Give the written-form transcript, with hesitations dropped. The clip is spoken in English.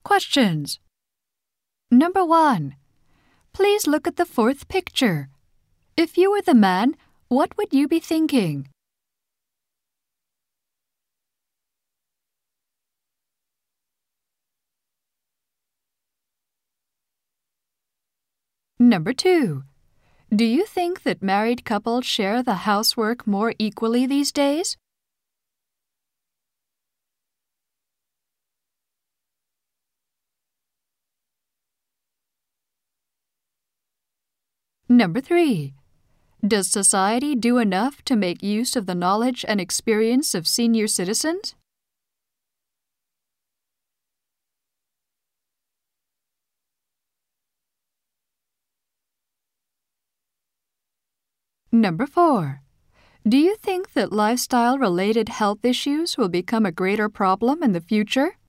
Questions. Number 1. Please look at the fourth picture. If you were the man, what would you be thinking? Number 2. Do you think that married couples share the housework more equally these days? Number 3. Does society do enough to make use of the knowledge and experience of senior citizens? Number 4. Do you think that lifestyle-related health issues will become a greater problem in the future?